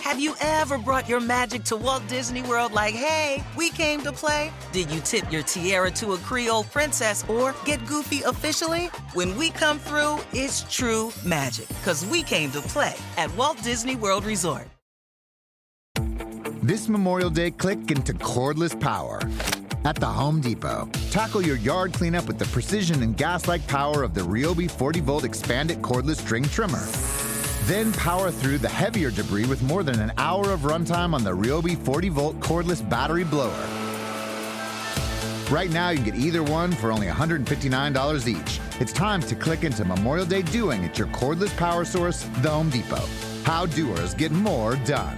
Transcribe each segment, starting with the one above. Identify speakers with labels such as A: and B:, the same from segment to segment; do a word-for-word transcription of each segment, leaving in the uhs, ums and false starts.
A: Have you ever brought your magic to Walt Disney World like, hey, we came to play? Did you tip your tiara to a Creole princess or get goofy officially? When we come through, it's true magic, because we came to play at Walt Disney World Resort.
B: This Memorial Day, click into cordless power at the Home Depot. Tackle your yard cleanup with the precision and gas-like power of the Ryobi forty volt expanded cordless string trimmer. Then power through the heavier debris with more than an hour of runtime on the Ryobi forty volt cordless battery blower. Right now, you can get either one for only one hundred fifty-nine dollars each. It's time to click into Memorial Day doing at your cordless power source, the Home Depot. How doers get more done.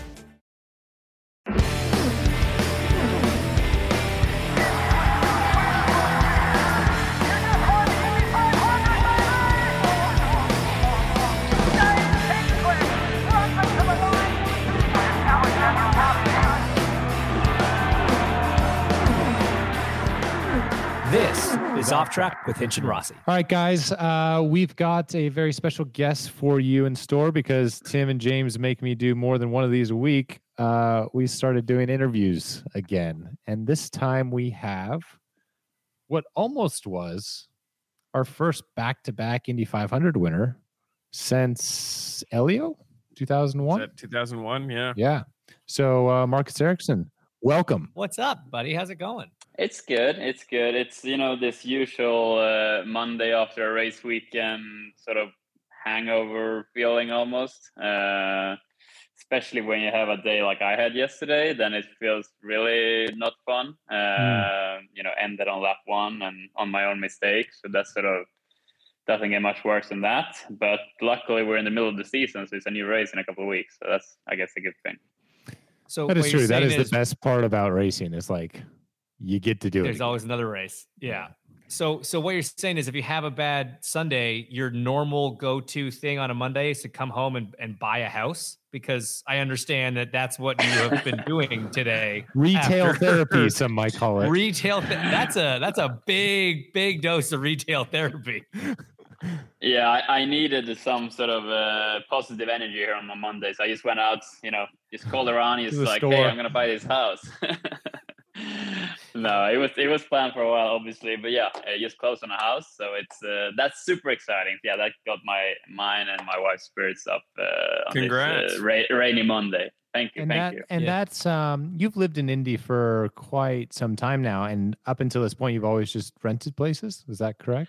C: This is Off Track with Hinch and Rossi.
D: All right, guys, uh, we've got a very special guest for you in store because Tim and James make me do more than one of these a week. Uh, we started doing interviews again, and this time we have what almost was our first back-to-back Indy five hundred winner since Elio, two thousand one?
E: Is that two thousand one, yeah.
D: Yeah. So, uh, Marcus Ericsson, welcome.
C: What's up, buddy? How's it going?
F: It's good. It's good. It's, you know, this usual uh, Monday after a race weekend sort of hangover feeling almost. Uh, especially when you have a day like I had yesterday, then it feels really not fun. Uh, mm. You know, ended on lap one and on my own mistake. So that's sort of doesn't get much worse than that. But luckily, we're in the middle of the season, so it's a new race in a couple of weeks. So that's, I guess, a good thing.
D: So that is true. That is, is the best part about racing. It's like, you get to do
C: There's
D: it.
C: There's always another race. Yeah. So, so what you're saying is if you have a bad Sunday, your normal go-to thing on a Monday is to come home and, and buy a house, because I understand that that's what you have been doing today.
D: Retail after, therapy, some might call it.
C: Retail. Th- that's a, that's a big, big dose of retail therapy.
F: Yeah, I, I needed some sort of uh, positive energy here on my Monday. So I just went out, you know, just called around. He's like, store. Hey, I'm going to buy this house. No, it was it was planned for a while, obviously, but yeah, uh, just close on a house, so it's uh, that's super exciting. Yeah, that got my mine and my wife's spirits up. Uh, on
E: Congrats!
F: This, uh, ra- rainy Monday. Thank you,
D: and
F: thank
D: that,
F: you.
D: And yeah. that's um, you've lived in Indy for quite some time now, and up until this point, you've always just rented places. Is that correct?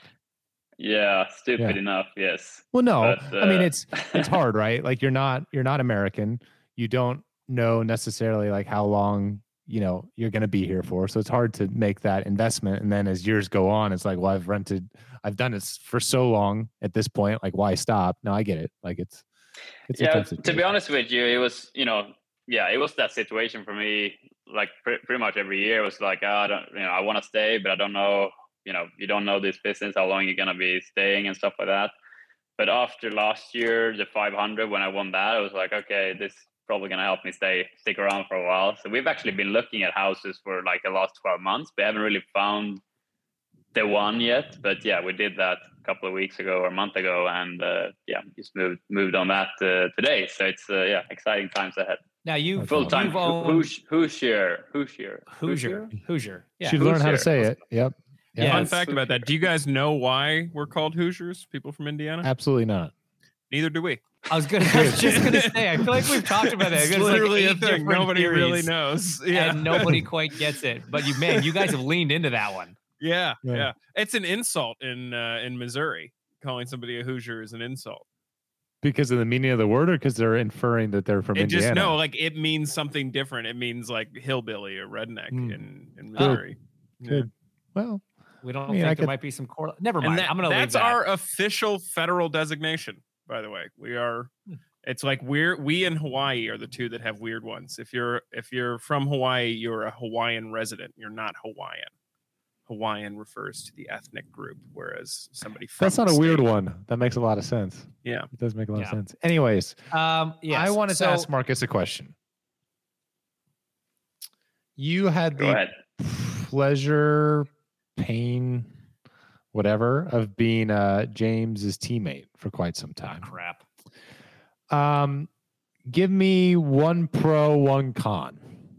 F: Yeah, stupid
D: yeah.
F: enough. Yes.
D: Well, no,
F: but, uh...
D: I mean it's it's hard, right? Like you're not you're not American. You don't know necessarily like how long, you know, you're going to be here for. So it's hard to make that investment. And then as years go on, it's like, well, I've rented, I've done this for so long at this point. Like, why stop? No, I get it. Like it's, it's
F: yeah, to be honest with you, it was, you know, yeah, it was that situation for me, like pre- pretty much every year. It was like, oh, I don't, you know, I want to stay, but I don't know, you know, you don't know this business, how long you're going to be staying and stuff like that. But after last year, the five hundred, when I won that, I was like, okay, this probably going to help me stay stick around for a while. So we've actually been looking at houses for like the last twelve months. We haven't really found the one yet, but yeah, we did that a couple of weeks ago or a month ago, and uh, yeah, just moved moved on that uh, today. So it's uh, yeah, exciting times ahead.
C: Now you
F: full time Hoosier, Hoosier,
C: Hoosier, Hoosier.
D: Yeah, should learn how to say it. Yep.
E: Yeah. Fun fact about that: do you guys know why we're called Hoosiers? People from Indiana?
D: Absolutely not.
E: Neither do we.
C: I was gonna. I was just gonna say. I feel like we've talked about that.
E: It's literally like a thing. Nobody really knows. Yeah,
C: and nobody quite gets it. But you, man, you guys have leaned into that one.
E: Yeah, yeah. yeah. It's an insult in uh, in Missouri. Calling somebody a Hoosier is an insult.
D: Because of the meaning of the word, or because they're inferring that they're from
E: it
D: Indiana?
E: Just no, like it means something different. It means like hillbilly or redneck mm. in, in Missouri.
D: Good. Good. Yeah. Well,
C: we don't I mean, think I there could... might be some correlation. Never mind. That, I'm gonna
E: that's
C: leave that.
E: our official federal designation. By the way, we are. It's like we're we in Hawaii are the two that have weird ones. If you're if you're from Hawaii, you're a Hawaiian resident. You're not Hawaiian. Hawaiian refers to the ethnic group, whereas somebody from
D: that's not a
E: state,
D: weird one. That makes a lot of sense.
E: Yeah,
D: it does make a lot
C: yeah.
D: of sense. Anyways,
C: um, yes.
D: I wanted
C: so,
D: to ask Marcus a question. You had
F: Go
D: the
F: ahead.
D: pleasure, pain, whatever, of being uh, James's teammate for quite some time.
C: Crap.
D: Um, give me one pro, one con.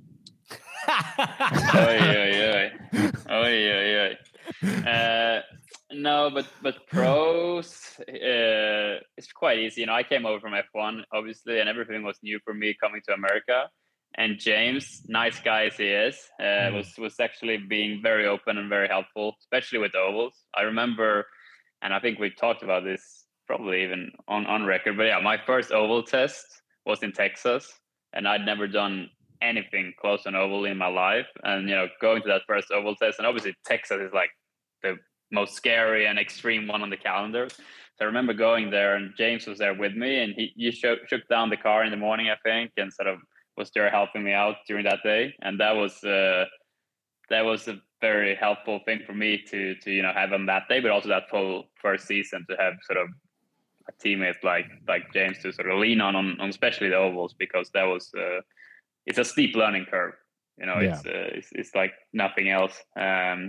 F: Oy, oy, oy. Oy, oy, oy. Uh, no, but but pros, uh, it's quite easy. You know, I came over from F one, obviously, and everything was new for me coming to America. And James, nice guy as he is, uh, mm. was was actually being very open and very helpful, especially with the ovals. I remember, and I think we talked about this probably even on, on record, but yeah, my first oval test was in Texas, and I'd never done anything close to an oval in my life. And, you know, going to that first oval test, and obviously Texas is like the most scary and extreme one on the calendar. So I remember going there, and James was there with me, and he you shook, shook down the car in the morning, I think, and sort of was there helping me out during that day. And that was uh, that was a very helpful thing for me to to you know have on that day, but also that full first season to have sort of a teammate like like James to sort of lean on on, on especially the ovals, because that was uh, it's a steep learning curve. You know, yeah. it's, uh, it's it's like nothing else. Um,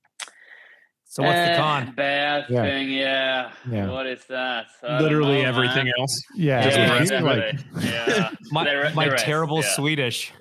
C: So what's
F: uh,
C: the con?
F: Bad
D: yeah.
F: thing, yeah.
D: yeah.
F: What is that? I
E: Literally
F: know,
E: everything
F: man.
E: else.
D: Yeah,
F: Yeah,
E: exactly.
F: exactly. yeah.
C: My,
F: The-
C: my
F: the rest,
C: terrible
F: yeah.
C: Swedish.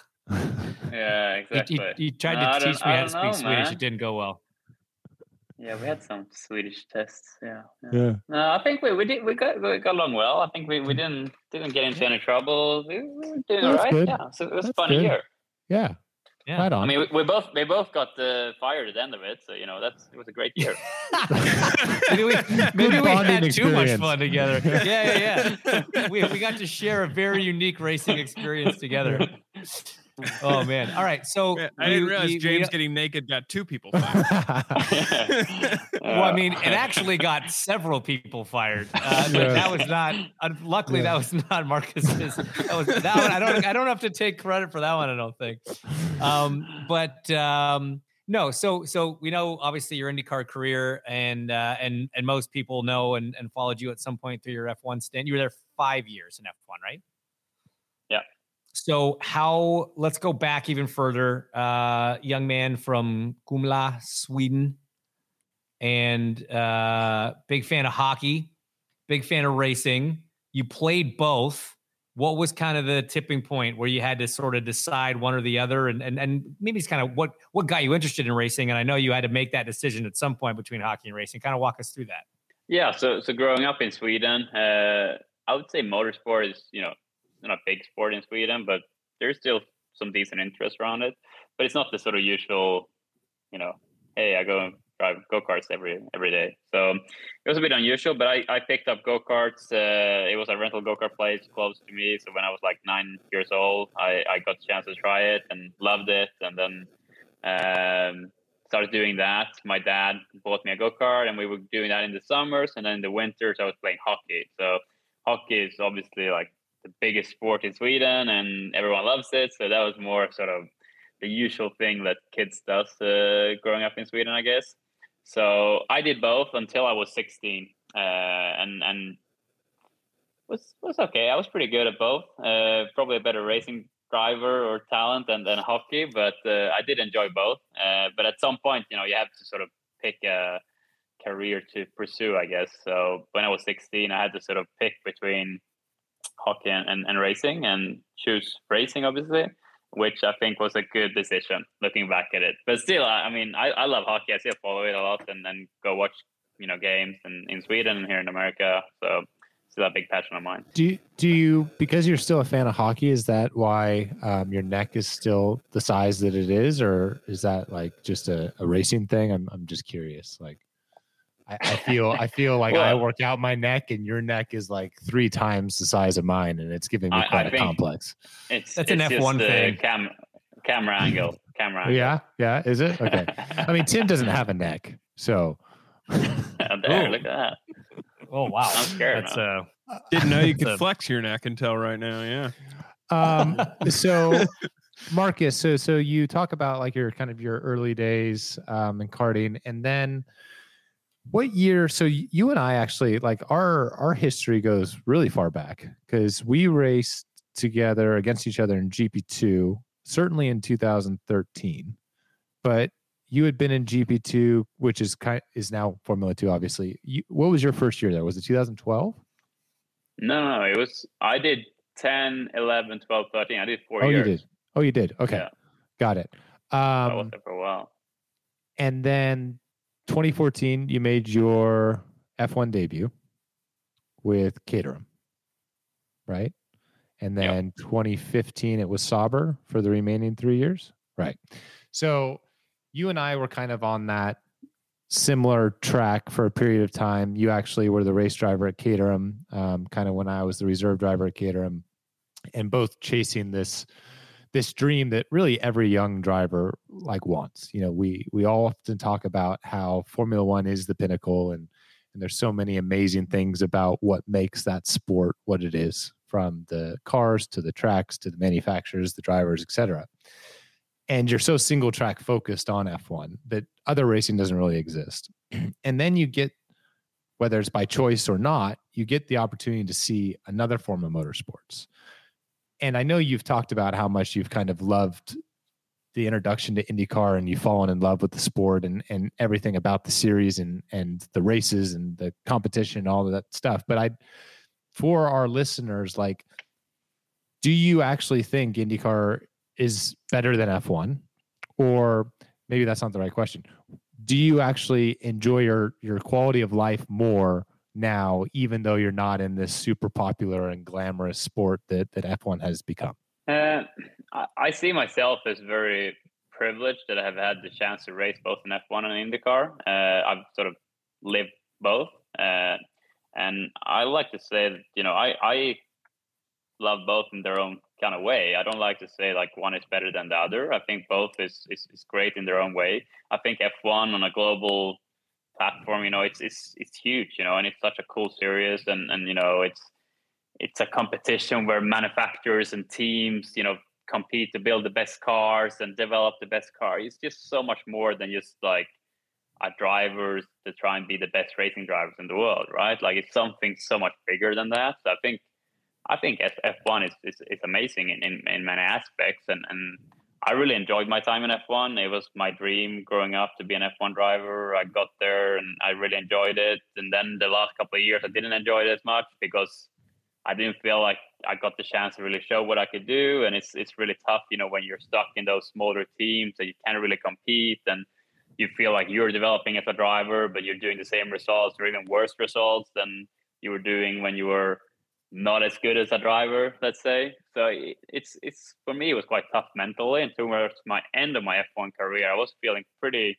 F: Yeah,
C: You,
F: exactly.
C: you, you tried
F: No, I
C: to
F: don't-
C: teach me
F: I
C: how to
F: don't
C: speak
F: know,
C: Swedish.
F: man.
C: It didn't go well.
F: Yeah, we had some Swedish tests. Yeah. yeah.
D: Yeah.
F: No, I think we, we did we got we got along well. I think we, we didn't didn't get into any trouble. We, we were doing all
D: That's
F: right.
D: good.
F: Yeah, so it was
D: That's
F: a fun
D: good.
F: year.
D: Yeah.
C: Yeah.
D: Right on.
F: I mean, we, we both we both got uh, fired at the end of it, so you know that's it was a great year.
C: maybe we, maybe we
D: bonding
C: had too much
D: experience.
C: fun together. Yeah, yeah, yeah. we, we got to share a very unique racing experience together. Oh, man. All right. So
E: Yeah, I didn't
C: we-
E: realize
C: we-
E: James
C: we-
E: getting naked got two people fired.
C: Well, I mean, it actually got several people fired, uh, but
D: Yeah.
C: that was not. Uh, luckily,
D: Yeah.
C: that was not Marcus's. That was that one. I don't. I don't have to take credit for that one. I don't think. Um, but um, no. So so we know obviously your IndyCar career, and uh, and and most people know and, and followed you at some point through your F one stint. You were there five years in F one, right?
F: Yeah.
C: So how? Let's go back even further. Uh, young man from Kumla, Sweden. And uh, big fan of hockey, big fan of racing. You played both. What was kind of the tipping point where you had to sort of decide one or the other? And and and maybe it's kind of what what got you interested in racing? And I know you had to make that decision at some point between hockey and racing. Kind of walk us through that.
F: Yeah, so so growing up in Sweden, uh, I would say motorsport is you know not a big sport in Sweden, but there's still some decent interest around it. But it's not the sort of usual, you know, hey, I go and drive go-karts every every day. So it was a bit unusual, but I, I picked up go-karts. Uh, it was a rental go-kart place close to me. So when I was like nine years old, I, I got the chance to try it and loved it. And then um, started doing that. My dad bought me a go-kart, and we were doing that in the summers. And then in the winters, I was playing hockey. So hockey is obviously like the biggest sport in Sweden, and everyone loves it. So that was more sort of the usual thing that kids does uh, growing up in Sweden, I guess. So I did both until I was sixteen, uh, and and was was okay. I was pretty good at both. Uh, probably a better racing driver or talent than, than hockey, but uh, I did enjoy both. Uh, but at some point, you know, you have to sort of pick a career to pursue, I guess. So when I was sixteen, I had to sort of pick between hockey and, and, and racing, and choose racing, obviously, which I think was a good decision looking back at it. But still, I, I mean, I, I love hockey. I still follow it a lot, and then go watch, you know, games in, in Sweden and here in America. So still a big passion of mine.
D: Do you, do you, because you're still a fan of hockey, is that why um, your neck is still the size that it is, or is that like just a, a racing thing? I'm I'm just curious. Like, I, I feel I feel like
F: Well,
D: I work out my neck, and your neck is like three times the size of mine, and it's giving me
F: I-
D: quite
F: I
D: a
F: think-
D: complex.
F: It's
C: That's
F: it's
C: an
F: just
C: F one
F: the
C: thing.
F: Cam, camera angle. Camera angle.
D: Yeah, yeah, is it okay? I mean, Tim doesn't have a neck, so
F: there,
C: Ooh.
F: look at that.
C: Oh wow,
F: I'm scared
C: That's
F: now.
C: uh,
E: Didn't know you
C: It's
E: could
C: a-
E: flex your neck until right now. Yeah.
D: um so Marcus, so so you talk about like your kind of your early days um in karting, and then what year? So y- you and I actually, like, our our history goes really far back, because we raced together against each other in G P two, certainly in two thousand thirteen, but you had been in G P two, which is kind is now Formula Two, obviously. You, what was your first year there? Was it two thousand twelve?
F: No, no, it was. I did ten, eleven, twelve, thirteen. I did four
D: oh,
F: years.
D: you did. Oh, you did. Okay.
F: Yeah.
D: Got it.
F: I was
D: Um,
F: there for a while.
D: and then twenty fourteen, you made your F one debut with Caterham, right? And then yep. twenty fifteen, it was Sauber for the remaining three years. Right. So you and I were kind of on that similar track for a period of time. You actually were the race driver at Caterham, um, kind of when I was the reserve driver at Caterham, and both chasing this this dream that really every young driver like wants. You know, we we all often talk about how Formula One is the pinnacle, and and there's so many amazing things about what makes that sport what it is, from the cars to the tracks to the manufacturers, the drivers, et cetera. And you're so single track focused on F one that other racing doesn't really exist. And then you get, whether it's by choice or not, you get the opportunity to see another form of motorsports. And I know you've talked about how much you've kind of loved the introduction to IndyCar, and you've fallen in love with the sport and, and everything about the series and, and the races and the competition and all of that stuff. But I, for our listeners, like, do you actually think IndyCar is better than F one? Or maybe that's not the right question. Do you actually enjoy your, your quality of life more now, even though you're not in this super popular and glamorous sport that, that F one has become?
F: Uh, I see myself as very privileged that I have had the chance to race both in F one and IndyCar. Uh, I've sort of lived both. Uh, and I like to say that, you know, I, I love both in their own kind of way. I don't like to say like one is better than the other. I think both is, is, is great in their own way. I think F one on a global platform, you know, it's, it's, it's huge, you know, and it's such a cool series. And, and, you know, it's, it's a competition where manufacturers and teams, you know, compete to build the best cars and develop the best car. It's just so much more than just like a drivers to try and be the best racing drivers in the world, right? Like it's something so much bigger than that. So I think, I think F one is, is, is amazing in, in, in many aspects. And, and I really enjoyed my time in F one. It was my dream growing up to be an F one driver. I got there and I really enjoyed it. And then the last couple of years, I didn't enjoy it as much because I didn't feel like I got the chance to really show what I could do. And it's it's really tough, you know, when you're stuck in those smaller teams that you can't really compete and you feel like you're developing as a driver, but you're doing the same results or even worse results than you were doing when you were not as good as a driver, let's say. So it's, it's for me, it was quite tough mentally. And towards my end of my F one career, I was feeling pretty,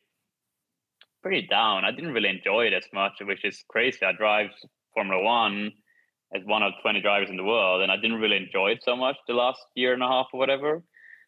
F: pretty down. I didn't really enjoy it as much, which is crazy. I drive Formula One as one of twenty drivers in the world, and I didn't really enjoy it so much the last year and a half or whatever.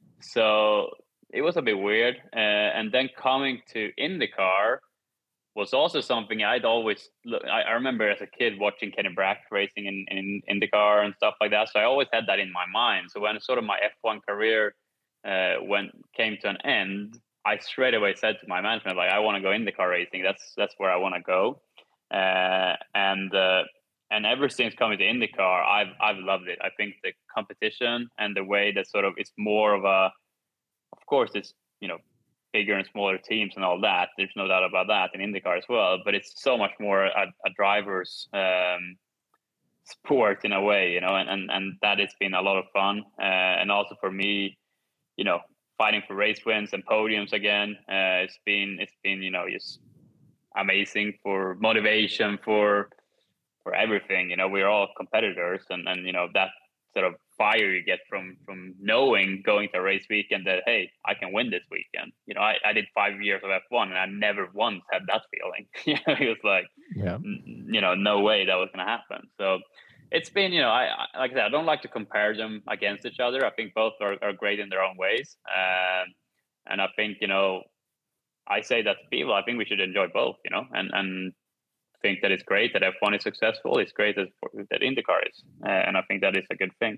F: So it was a bit weird. Uh, and then coming to IndyCar was also something I'd always look. I, I remember as a kid watching Kenny Brack racing in, in IndyCar and stuff like that. So I always had that in my mind. So when sort of my F one career uh, when came to an end, I straight away said to my management, like, I want to go IndyCar racing. That's that's where I want to go. Uh, and uh, and ever since coming to IndyCar, I've I've loved it. I think the competition and the way that sort of it's more of a, of course, it's, you know, bigger and smaller teams and all that. There's no doubt about that in IndyCar as well. But it's so much more a, a driver's um, sport in a way, you know, and, and, and that it's been a lot of fun. Uh, and also for me, you know, fighting for race wins and podiums again. Uh, it's been, it's been, you know, just amazing for motivation, for, for everything. You know, we're all competitors, and, and, you know, that sort of fire you get from, from knowing going to a race weekend that, hey, I can win this weekend. You know, I, I did five years of F one and I never once had that feeling. You know, it was like, yeah. n- you know, no way that was going to happen. So it's been, you know, I, I like I said, I don't like to compare them against each other. I think both are, are great in their own ways. Um, and I think, you know, I say that to people, I think we should enjoy both, you know, and, and think that it's great that F one is successful. It's great that, that IndyCar is. Uh, and I think that is a good thing.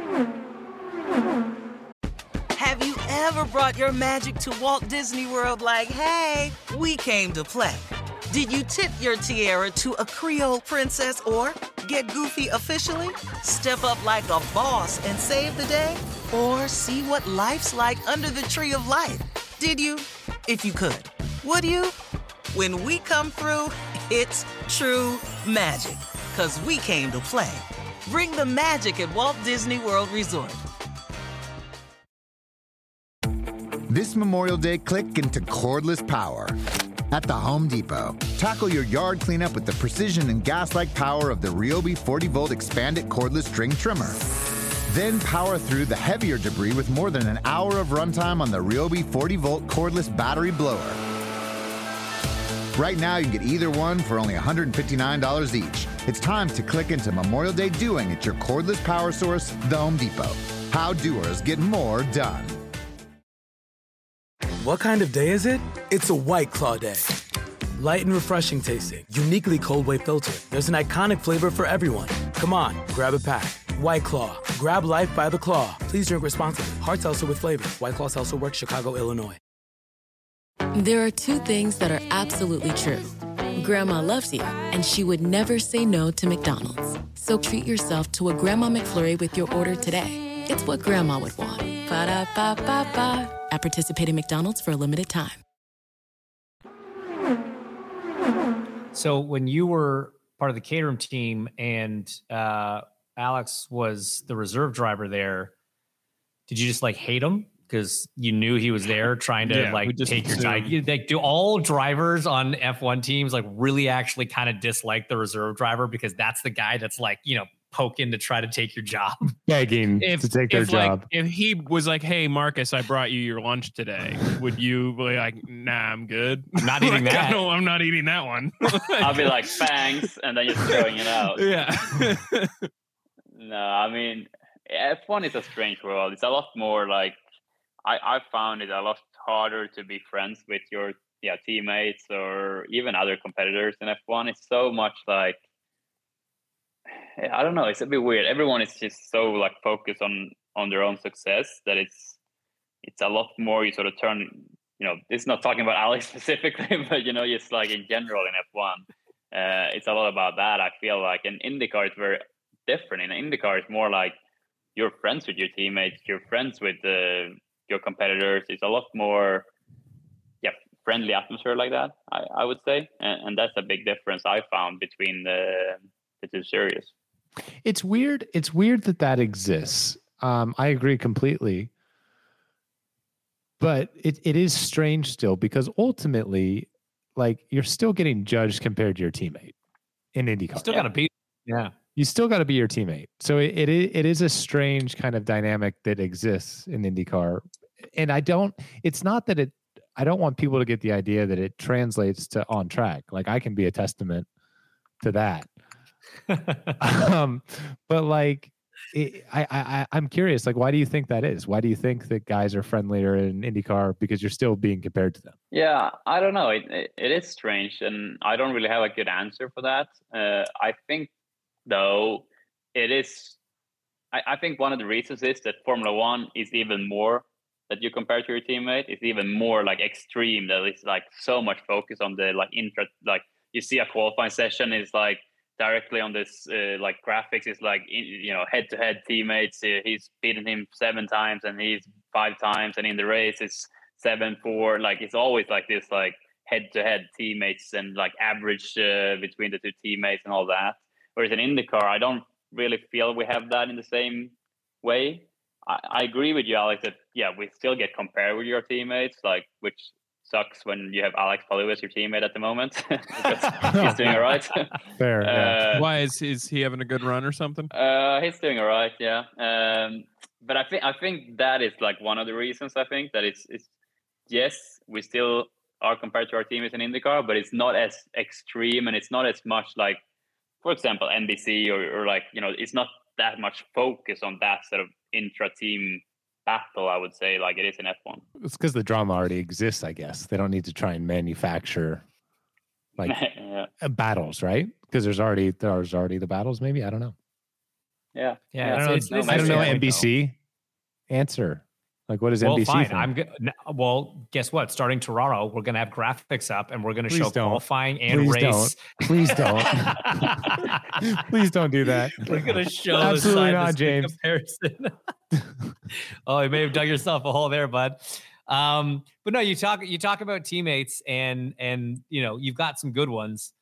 A: Have you ever brought your magic to Walt Disney World like, hey, we came to play? Did you tip your tiara to a Creole princess or get goofy officially? Step up like a boss and save the day? Or see what life's like under the tree of life? Did you? If you could. Would you? When we come through, it's true magic. 'Cause we came to play. Bring the magic at Walt Disney World Resort.
B: This Memorial Day, click into cordless power. At the Home Depot, tackle your yard cleanup with the precision and gas-like power of the Ryobi forty volt expanded cordless string trimmer. Then power through the heavier debris with more than an hour of runtime on the Ryobi forty volt cordless battery blower. Right now, you can get either one for only one hundred fifty-nine dollars each. It's time to click into Memorial Day doing at your cordless power source, the Home Depot. How doers get more done.
G: What kind of day is it? It's a White Claw day. Light and refreshing tasting, uniquely cold wave filtered. There's an iconic flavor for everyone. Come on, grab a pack. White Claw. Grab life by the claw. Please drink responsibly. Hard seltzer with flavor. White Claw Seltzer Works, Chicago, Illinois.
H: There are two things that are absolutely true. Grandma loves you, and she would never say no to McDonald's. So treat yourself to a Grandma McFlurry with your order today. It's what Grandma would want. Ba-da-ba-ba-ba. At participating McDonald's for a limited time.
C: So when you were part of the Caterham team and uh, Alex was the reserve driver there, did you just like hate him because you knew he was there trying to
E: Yeah, we
C: like
E: just
C: take your
E: assumed.
C: time? Like, do all drivers on F one teams like really actually kind of dislike the reserve driver because that's the guy that's like, you know, poking to try to take your job?
D: Begging
E: If,
D: to take their
E: if,
D: job.
E: Like, if he was like, "Hey, Marcus, I brought you your lunch today," would you be like, "Nah, I'm good.
C: I'm not eating
E: Like,
C: that."
E: No, I'm not eating that one."
F: I'll be like, thanks, and then just throwing it out.
E: Yeah.
F: No, I mean, F one is a strange world. It's a lot more like, I, I found it a lot harder to be friends with your yeah teammates or even other competitors in F one. It's so much like, I don't know, it's a bit weird. Everyone is just so like focused on on their own success that it's it's a lot more you sort of turn, you know, it's not talking about Alex specifically, but you know, just like in general in F one, uh, it's a lot about that. I feel like in IndyCar it's very different. In IndyCar it's more like you're friends with your teammates, you're friends with uh, your competitors. It's a lot more yeah friendly atmosphere like that, I, I would say, and, and that's a big difference I found between the the two series.
D: It's weird. It's weird that that exists. Um, I agree completely. But it, it is strange still because ultimately, like, you're still getting judged compared to your teammate in IndyCar.
C: Still got to beat. Yeah.
D: You still got to be your teammate. So it, it i- it is a strange kind of dynamic that exists in IndyCar. And I don't, it's not that it, I don't want people to get the idea that it translates to on track. Like, I can be a testament to that. um, but like, it, I, I, I'm curious, like, why do you think that is? Why do you think that guys are friendlier in IndyCar? Because you're still being compared to them.
F: Yeah, I don't know. It, it, it is strange, and I don't really have a good answer for that. Uh, I think, though, it is. I, I think one of the reasons is that Formula One is even more that you compare to your teammate. It's even more like extreme. That it's like so much focus on the like intra. Like you see a qualifying session is like directly on this uh, like graphics is like you know head to head teammates. Uh, he's beaten him seven times and he's five times, and in the race it's seven four. Like it's always like this like head to head teammates and like average uh, between the two teammates and all that. Whereas in IndyCar, I don't really feel we have that in the same way. I, I agree with you, Alex, that yeah, we still get compared with your teammates, like which sucks when you have Alex Palou as your teammate at the moment because he's doing all right.
D: Fair. Yeah.
F: Uh,
E: Why is is he having a good run or something?
F: uh, he's doing all right, yeah. Um, but I think I think that is like one of the reasons. I think that it's it's yes, we still are compared to our teammates in IndyCar, but it's not as extreme and it's not as much like, for example, N B C or, or like you know, it's not that much focus on that sort of intra-team battle, I would say, like it is in F one.
D: It's because the drama already exists, I guess. They don't need to try and manufacture like
F: yeah.
D: uh, battles, right? Because there's already there's already the battles. Maybe I don't know.
F: Yeah,
C: Yeah,
D: I don't
C: it's-
D: know.
C: it's-
D: I don't know.
C: it's-
D: N B C answer. Like, what is
C: Well,
D: N B C?
C: fine.
D: think?
C: I'm good. Well, guess what? Starting tomorrow, we're going to have graphics up and we're going to
D: Please
C: show
D: don't.
C: qualifying and
D: Please
C: race.
D: don't. Please don't. Please don't do that.
C: We're going to show
D: Absolutely
C: the
D: not,
C: side
D: James.
C: comparison. Oh, you may have dug yourself a hole there, bud. Um, but no, you talk you talk about teammates and and you know you've got some good ones.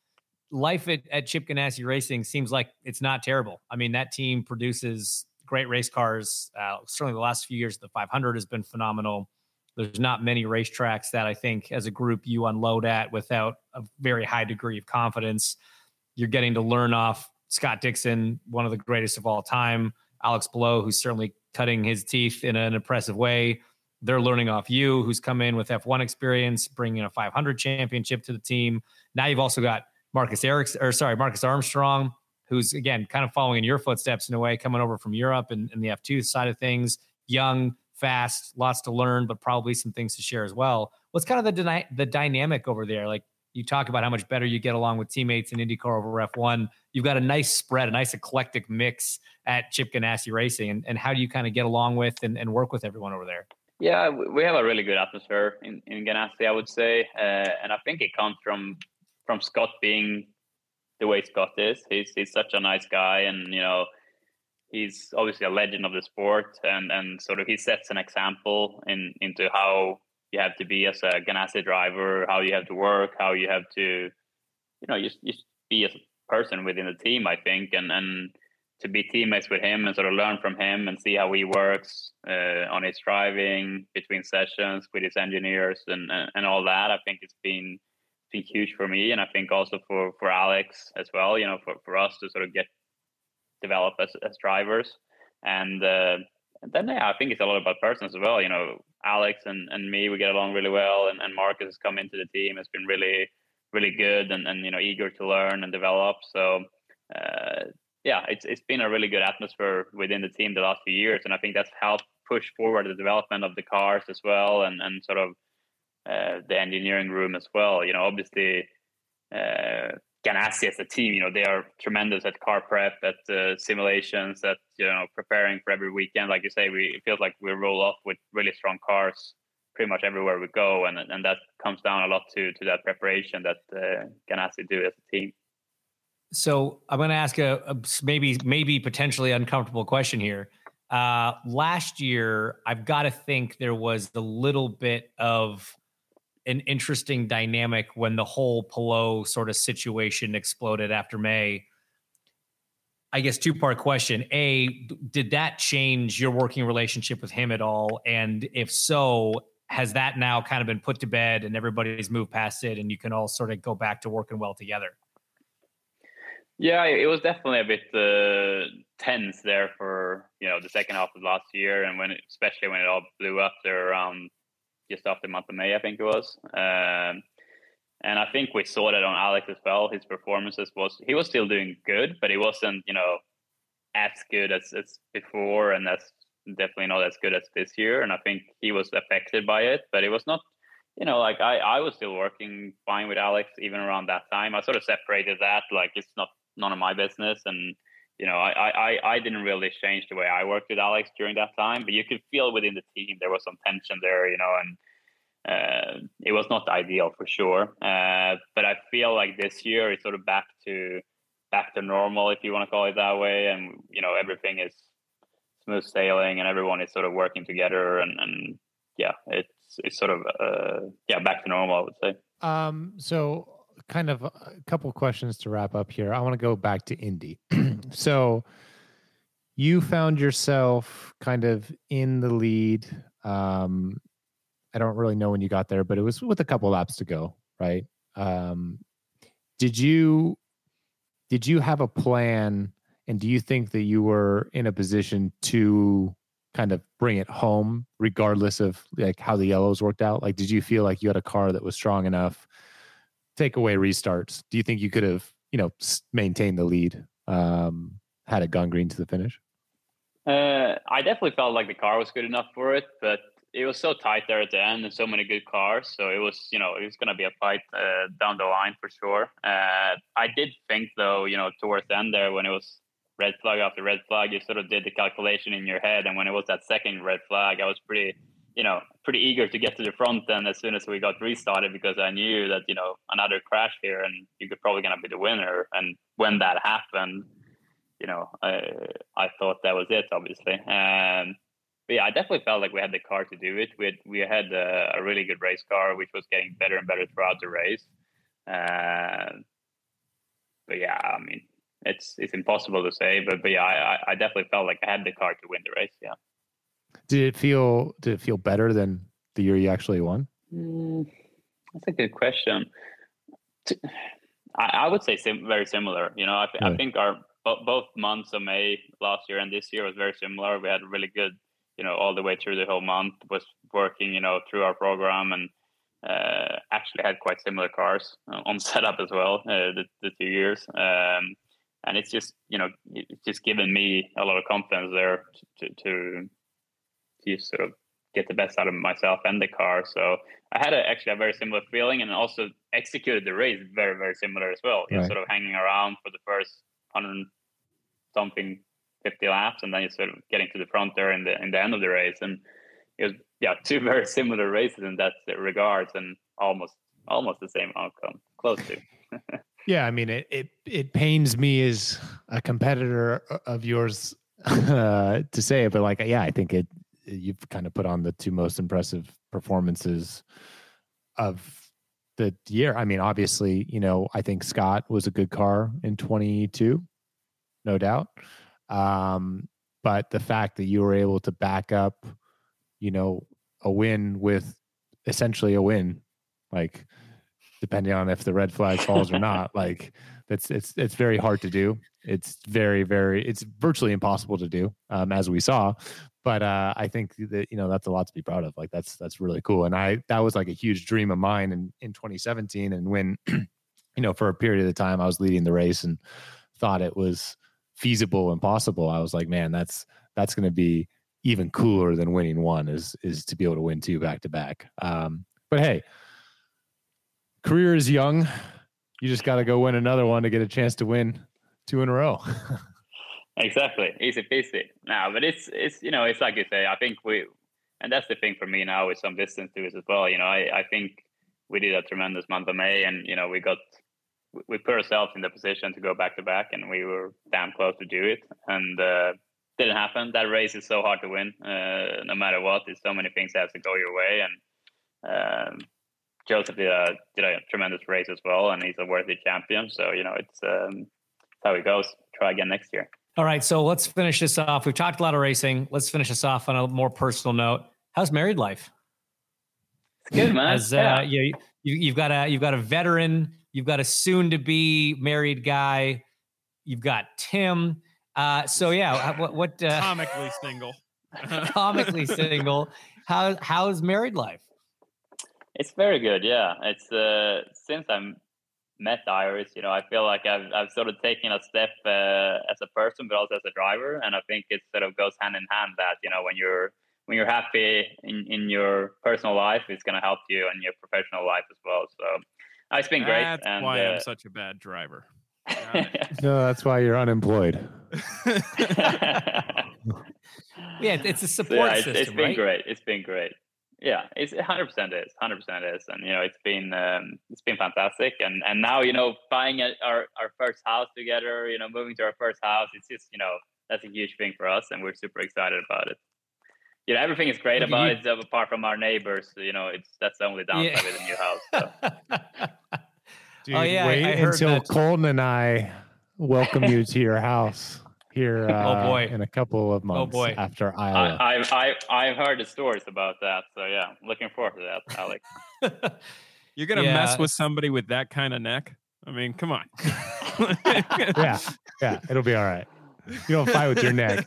C: life at, at Chip Ganassi Racing seems like it's not terrible. I mean, that team produces great race cars. Uh, certainly the last few years, the five hundred has been phenomenal. There's not many racetracks that I think as a group you unload at without a very high degree of confidence. You're getting to learn off Scott Dixon, one of the greatest of all time, Alex Palou, who's certainly cutting his teeth in an impressive way. They're learning off you, who's come in with F one experience, bringing a five hundred championship to the team. Now you've also got Marcus Ericsson, or sorry, Marcus Armstrong, who's again kind of following in your footsteps in a way, coming over from Europe and, and the F two side of things. Young, fast, lots to learn, but probably some things to share as well. What's kind of the dyna- the dynamic over there? Like you talk about how much better you get along with teammates in IndyCar over F one. You've got a nice spread, a nice eclectic mix at Chip Ganassi Racing. And, and how do you kind of get along with and, and work with everyone over there?
F: Yeah, we have a really good atmosphere in, in Ganassi, I would say. Uh, and I think it comes from from Scott being the way Scott is. He's he's such a nice guy, and you know, he's obviously a legend of the sport, and and sort of he sets an example in into how you have to be as a Ganassi driver, how you have to work, how you have to, you know, just just be as a person within the team, I think, and and to be teammates with him and sort of learn from him and see how he works uh, on his driving between sessions with his engineers and, and and all that. I think it's been been huge for me, and I think also for for Alex as well, you know, for for us to sort of get develop as as drivers. And uh and then yeah, I think it's a lot about persons as well. You know, Alex and and me, we get along really well, and, and Marcus has come into the team, has been really really good, and and you know, eager to learn and develop. So uh yeah, it's it's been a really good atmosphere within the team the last few years, and I think that's helped push forward the development of the cars as well, and and sort of Uh, the engineering room as well. You know, obviously uh, Ganassi as a team, you know, they are tremendous at car prep, at uh, simulations, at, you know, preparing for every weekend. Like you say, we it feels like we roll off with really strong cars pretty much everywhere we go, and and that comes down a lot to to that preparation that uh, Ganassi do as a team.
C: So I'm going to ask a, a maybe maybe potentially uncomfortable question here. Uh, last year, I've got to think there was a little bit of an interesting dynamic when the whole Palou sort of situation exploded after May. I guess two-part question. A, did that change your working relationship with him at all? And if so, has that now kind of been put to bed and everybody's moved past it and you can all sort of go back to working well together?
F: Yeah, it was definitely a bit uh, tense there for, you know, the second half of last year, and when it, especially when it all blew up there around just after the month of May, I think it was. Um, and I think we saw that on Alex as well. His performances was, he was still doing good, but he wasn't, you know, as good as, as before, and that's definitely not as good as this year. And I think he was affected by it, but it was not, you know, like I, I was still working fine with Alex even around that time. I sort of separated that, like it's not none of my business. And, you know, I, I, I didn't really change the way I worked with Alex during that time, but you could feel within the team there was some tension there, you know, and uh, it was not ideal for sure. Uh, but I feel like this year it's sort of back to back to normal, if you want to call it that way. And, you know, everything is smooth sailing and everyone is sort of working together. And, and yeah, it's it's sort of, uh, yeah, back to normal, I would say.
D: Um, so kind of a couple questions to wrap up here. I want to go back to Indy. So you found yourself kind of in the lead. Um, I don't really know when you got there, but it was with a couple laps to go, right? Um, did you did you have a plan, and do you think that you were in a position to kind of bring it home regardless of like how the yellows worked out? Like, did you feel like you had a car that was strong enough, take away restarts? Do you think you could have, you know, maintained the lead, um, had it gone green to the finish?
F: Uh, I definitely felt like the car was good enough for it, but it was so tight there at the end and so many good cars. So it was, you know, it was going to be a fight uh, down the line for sure. Uh, I did think though, you know, towards the end there when it was red flag after red flag, you sort of did the calculation in your head. And when it was that second red flag, I was pretty, you know, pretty eager to get to the front then as soon as we got restarted, because I knew that, you know, another crash here and you could probably going to be the winner. And when that happened, you know, I, I thought that was it, obviously. Um, but yeah, I definitely felt like we had the car to do it. We had, we had a, a really good race car, which was getting better and better throughout the race. Uh, but yeah, I mean, it's it's impossible to say. But but yeah, I, I definitely felt like I had the car to win the race. Yeah.
D: Did it feel did it feel better than the year you actually won?
F: Mm, that's a good question. I, I would say sim- very similar. You know, I, th-
D: Really?
F: I think our bo- both months of May last year and this year was very similar. We had really good, you know, all the way through the whole month was working, you know, through our program, and uh, actually had quite similar cars uh, on setup as well. Uh, the, the two years, um, and it's just, you know, it's just given me a lot of confidence there to to, to sort of get the best out of myself and the car. So I had a, actually a very similar feeling, and also executed the race very, very similar as well. You're
D: Right.
F: sort of hanging around for the first hundred something fifty laps, and then you're sort of getting to the front there in the in the end of the race. And it was, yeah, two very similar races in that regards, and almost almost the same outcome, close to.
D: Yeah, I mean, it it it pains me as a competitor of yours uh, to say it, but like, yeah, I think it you've kind of put on the two most impressive performances of the year. I mean, obviously, you know, I think Scott was a good car in twenty-two, no doubt. Um, but the fact that you were able to back up, you know, a win with essentially a win, like depending on if the red flag falls or not, like that's it's it's very hard to do. It's very, very, it's virtually impossible to do, um, as we saw. But uh, I think that, you know, that's a lot to be proud of. Like that's that's really cool. And I that was like a huge dream of mine in, in twenty seventeen. And when, you know, for a period of time I was leading the race and thought it was feasible and possible, I was like, man, that's that's going to be even cooler than winning one is is to be able to win two back to back. Um, but hey, career is young. You just got to go win another one to get a chance to win two in a row.
F: Exactly, easy peasy. No, but it's it's you know, it's like you say. I think we, and that's the thing for me now with some distance to it as well. You know, I I think we did a tremendous month of May, and you know, we got we put ourselves in the position to go back to back, and we were damn close to do it, and uh, didn't happen. That race is so hard to win, uh, no matter what. There's so many things that have to go your way, and um, Joseph did a did a tremendous race as well, and he's a worthy champion. So you know, it's um, how it goes. Try again next year.
C: All right, so let's finish this off. We've talked a lot of racing. Let's finish this off on a more personal note. How's married life?
F: It's good, man.
C: As, uh,
F: yeah.
C: you, you, you've got a you've got a veteran. You've got a soon-to-be married guy. You've got Tim. Uh, so yeah, what what uh,
E: Comically single.
C: comically single? How how's married life?
F: It's very good. Yeah, it's uh, since I'm met Iris, you know, I feel like I've I've sort of taken a step uh, as a person, but also as a driver, and I think it sort of goes hand in hand. That you know, when you're when you're happy in, in your personal life, it's going to help you in your professional life as well. So uh, it's been great.
E: That's
F: and,
E: why
F: uh,
E: I'm such a bad driver.
D: No, that's why you're unemployed.
C: Yeah, it's a
F: So,
C: support
F: yeah, it's,
C: system,
F: it's been
C: right?
F: great. It's been great. Yeah, it's one hundred percent is, one hundred percent is, and you know, it's been um, it's been fantastic. And and now, you know, buying a, our our first house together, you know, moving to our first house, it's just, you know, that's a huge thing for us, and we're super excited about it. You know, everything is great
C: Look at
F: about
C: you.
F: it, apart from our neighbors. You know, it's that's the only downside
C: Yeah.
F: with the new house. So.
D: Dude,
C: Oh, yeah, I-
D: wait
C: I heard
D: until
C: that.
D: Colton and I welcome you to your house here uh,
C: Oh, boy.
D: in a couple of months
C: boy.
D: after Iowa.
F: I, I've I, I've heard the stories about that, so yeah, looking forward to that, Alex.
E: You're gonna
C: Yeah.
E: mess with somebody with that kind of neck? I mean, come on.
D: yeah, yeah, it'll be all right. You don't fight with your neck.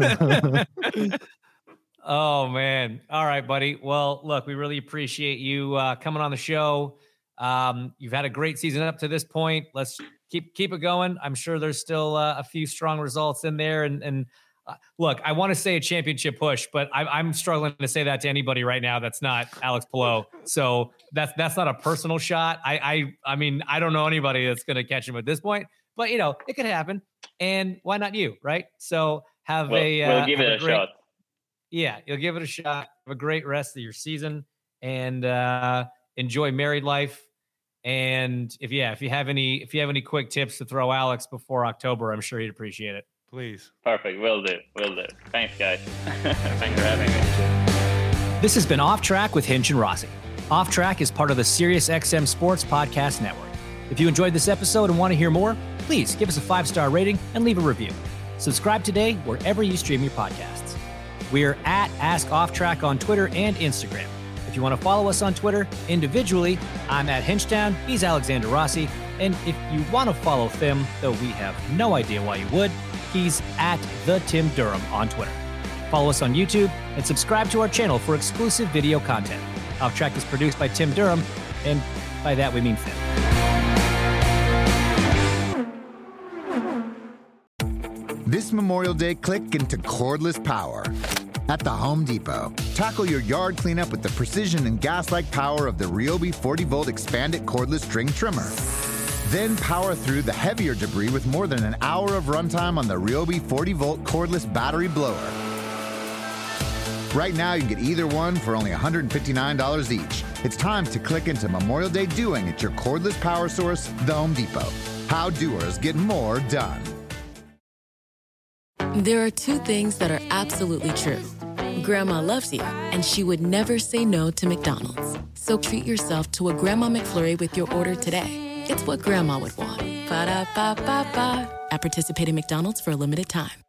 C: Oh man. All right, buddy. Well, look, we really appreciate you uh, coming on the show. Um, you've had a great season up to this point. Let's keep keep it going. I'm sure there's still uh, a few strong results in there. And and uh, look, I want to say a championship push, but I, I'm struggling to say that to anybody right now that's not Alex Palou. So that's that's not a personal shot. I I I mean I don't know anybody that's going to catch him at this point. But you know it could happen. And why not you, right? So have
F: We'll,
C: a uh,
F: we'll give
C: have
F: it a
C: great,
F: shot.
C: Yeah, you'll give it a shot. Have a great rest of your season and uh, enjoy married life. And if yeah, if you have any if you have any quick tips to throw Alex before October, I'm sure he'd appreciate it.
D: Please.
F: Perfect. Will do. Will do. Thanks, guys. Thanks for having me.
C: This has been Off Track with Hinch and Rossi. Off Track is part of the SiriusXM Sports Podcast Network. If you enjoyed this episode and want to hear more,
I: please give us a five-star rating and leave a review. Subscribe today wherever you stream your podcasts. We're at Ask Off Track on Twitter and Instagram. If you want to follow us on Twitter individually, I'm at Hinchtown, he's Alexander Rossi, and if you want to follow Tim, though we have no idea why you would, he's at The Tim Durham on Twitter. Follow us on YouTube and subscribe to our channel for exclusive video content. Off Track is produced by Tim Durham, and by that we mean Tim.
B: This Memorial Day, click into cordless power. At the Home Depot, tackle your yard cleanup with the precision and gas-like power of the Ryobi forty volt expanded cordless string trimmer. Then power through the heavier debris with more than an hour of runtime on the Ryobi forty volt cordless battery blower. Right now, you can get either one for only one hundred fifty-nine dollars each. It's time to click into Memorial Day doing at your cordless power source, the Home Depot. How doers get more done.
H: There are two things that are absolutely true. Grandma loves you, and she would never say no to McDonald's. So treat yourself to a Grandma McFlurry with your order today. It's what Grandma would want. Ba-da-ba-ba-ba. At participating McDonald's for a limited time.